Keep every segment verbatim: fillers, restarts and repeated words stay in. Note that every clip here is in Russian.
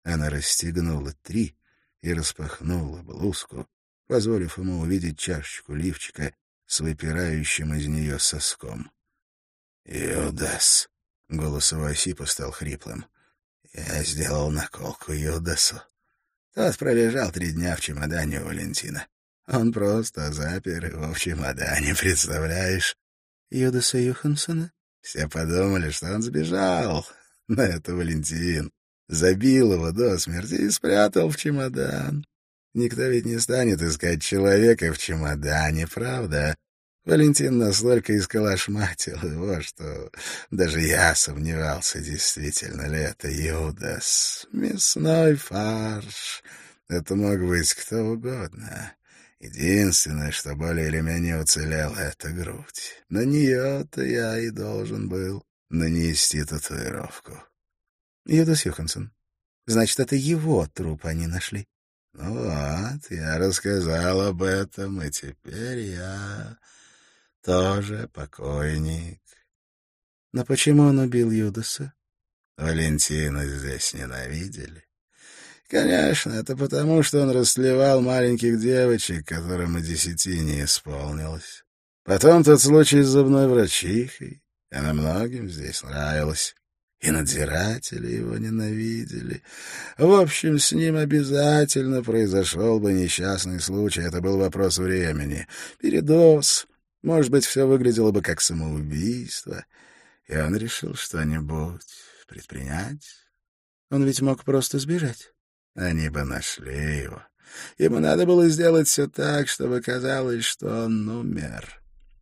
Она расстегнула три и распахнула блузку, позволив ему увидеть чашечку лифчика с выпирающим из нее соском. «Юдас!» — голос его Осипа стал хриплым. «Я сделал наколку Юдасу. Тот пролежал три дня в чемодане у Валентина. Он просто запер его в чемодане, представляешь?» «Юдаса Йоханссона?» Все подумали, что он сбежал, но это Валентин. Забил его до смерти и спрятал в чемодан. Никто ведь не станет искать человека в чемодане, правда? Валентин настолько исколошматил его, что даже я сомневался, действительно ли это Юдас. Мясной фарш. Это мог быть кто угодно. Единственное, что более или менее уцелело, — это грудь. На нее-то я и должен был нанести татуировку. Юдас Йоханссон. Значит, это его труп они нашли. Ну вот, я рассказал об этом, и теперь я тоже покойник. Но почему он убил Юдаса? Валентина здесь ненавидели. Конечно, это потому, что он растлевал маленьких девочек, которым и десяти не исполнилось. Потом тот случай с зубной врачихой. Она многим здесь нравилась. И надзиратели его ненавидели. В общем, с ним обязательно произошел бы несчастный случай. Это был вопрос времени. Передоз. Может быть, все выглядело бы как самоубийство. И он решил что-нибудь предпринять. Он ведь мог просто сбежать. Они бы нашли его. Ему надо было сделать все так, чтобы казалось, что он умер.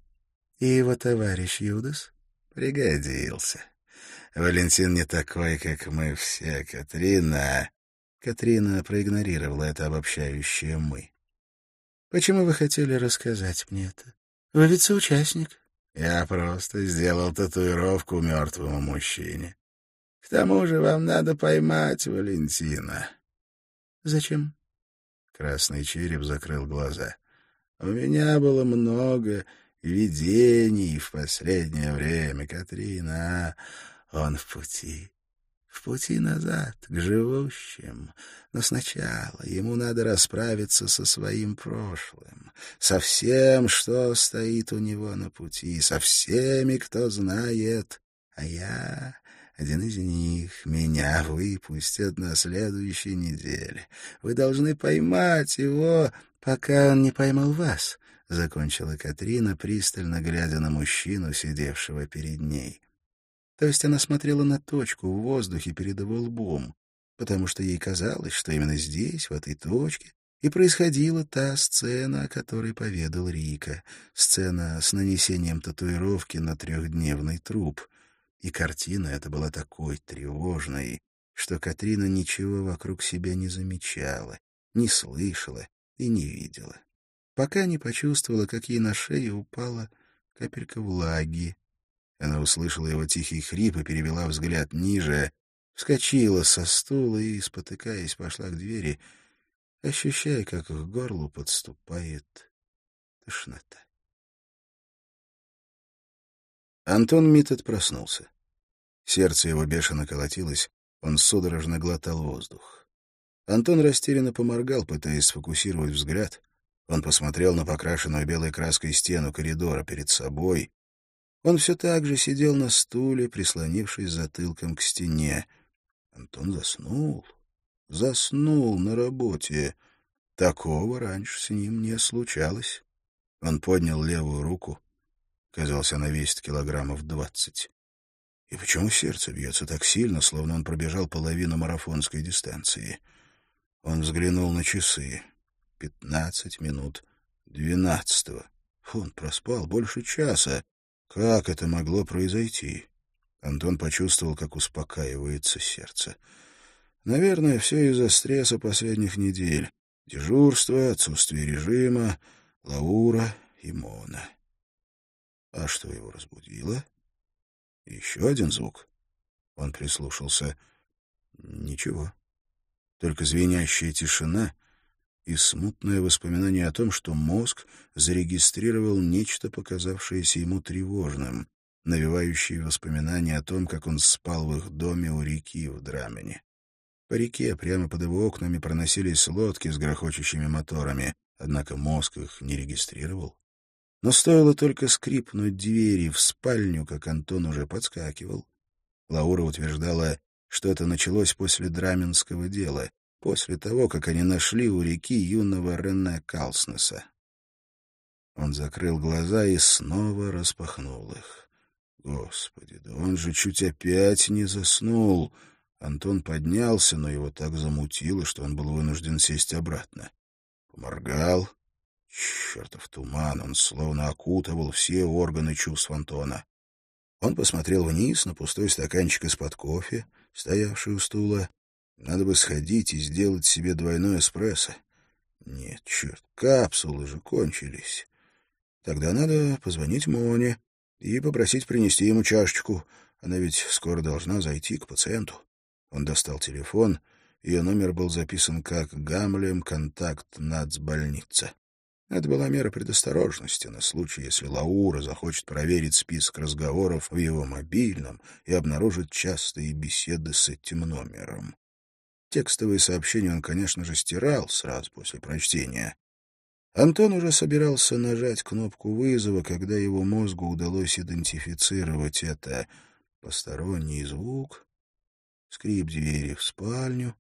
И его товарищ Юдас пригодился. Валентин не такой, как мы все, Катрина. Катрина проигнорировала это обобщающее «мы». Почему вы хотели рассказать мне это? Вы ведь соучастник. Я просто сделал татуировку мертвому мужчине. К тому же вам надо поймать Валентина. Зачем? Красный череп закрыл глаза. У меня было много видений в последнее время, Катрина. Он в пути. В пути назад, к живущим. Но сначала ему надо расправиться со своим прошлым, со всем, что стоит у него на пути, со всеми, кто знает. А я... Один из них. Меня выпустят на следующей неделе. Вы должны поймать его, пока он не поймал вас, — закончила Катрина, пристально глядя на мужчину, сидевшего перед ней. То есть она смотрела на точку в воздухе перед его лбом, потому что ей казалось, что именно здесь, в этой точке, и происходила та сцена, о которой поведал Рика, сцена с нанесением татуировки на трехдневный труп. И картина эта была такой тревожной, что Катрина ничего вокруг себя не замечала, не слышала и не видела, пока не почувствовала, как ей на шею упала капелька влаги. Она услышала его тихий хрип и перевела взгляд ниже, вскочила со стула и, спотыкаясь, пошла к двери, ощущая, как к горлу подступает тошнота. Антон Миттед проснулся. Сердце его бешено колотилось, он судорожно глотал воздух. Антон растерянно поморгал, пытаясь сфокусировать взгляд. Он посмотрел на покрашенную белой краской стену коридора перед собой. Он все так же сидел на стуле, прислонившись затылком к стене. Антон заснул. Заснул на работе. Такого раньше с ним не случалось. Он поднял левую руку. Казался на весит килограммов двадцать. И почему сердце бьется так сильно, словно он пробежал половину марафонской дистанции? Он взглянул на часы. Пятнадцать минут двенадцатого. Он проспал больше часа. Как это могло произойти? Антон почувствовал, как успокаивается сердце. Наверное, все из-за стресса последних недель. Дежурство, отсутствие режима, Лаура и Мона. А что его разбудило? Еще один звук. Он прислушался. Ничего. Только звенящая тишина и смутное воспоминание о том, что мозг зарегистрировал нечто, показавшееся ему тревожным, навевающие воспоминания о том, как он спал в их доме у реки в Драмене. По реке прямо под его окнами проносились лодки с грохочущими моторами, однако мозг их не регистрировал. Но стоило только скрипнуть двери в спальню, как Антон уже подскакивал. Лаура утверждала, что это началось после Драменского дела, после того, как они нашли у реки юного Рене Калснеса. Он закрыл глаза и снова распахнул их. Господи, да он же чуть опять не заснул. Антон поднялся, но его так замутило, что он был вынужден сесть обратно. Поморгал. Чертов туман, он словно окутывал все органы чувств Антона. Он посмотрел вниз на пустой стаканчик из-под кофе, стоявший у стула. Надо бы сходить и сделать себе двойной эспрессо. Нет, черт, капсулы же кончились. Тогда надо позвонить Моне и попросить принести ему чашечку. Она ведь скоро должна зайти к пациенту. Он достал телефон. Ее номер был записан как «Гамлем, контакт, нацбольница». Это была мера предосторожности на случай, если Лаура захочет проверить список разговоров в его мобильном и обнаружит частые беседы с этим номером. Текстовые сообщения он, конечно же, стирал сразу после прочтения. Антон уже собирался нажать кнопку вызова, когда его мозгу удалось идентифицировать это. Посторонний звук, скрип двери в спальню,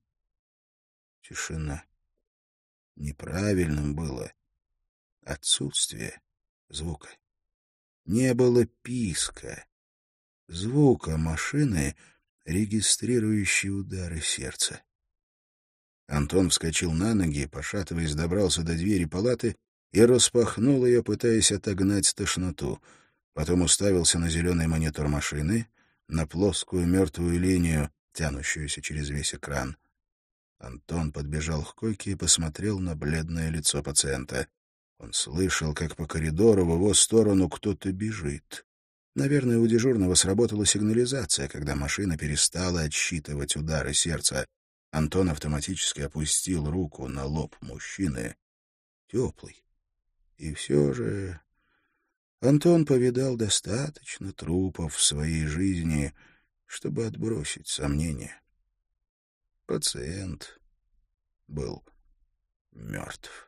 тишина. Неправильным было отсутствие звука. Не было писка, звука машины, регистрирующей удары сердца. Антон вскочил на ноги, пошатываясь, добрался до двери палаты и распахнул ее, пытаясь отогнать тошноту. Потом уставился на зеленый монитор машины, на плоскую мертвую линию, тянущуюся через весь экран. Антон подбежал к койке и посмотрел на бледное лицо пациента. Он слышал, как по коридору в его сторону кто-то бежит. Наверное, у дежурного сработала сигнализация, когда машина перестала отсчитывать удары сердца. Антон автоматически опустил руку на лоб мужчины. Теплый. И все же Антон повидал достаточно трупов в своей жизни, чтобы отбросить сомнения. Пациент был мертв.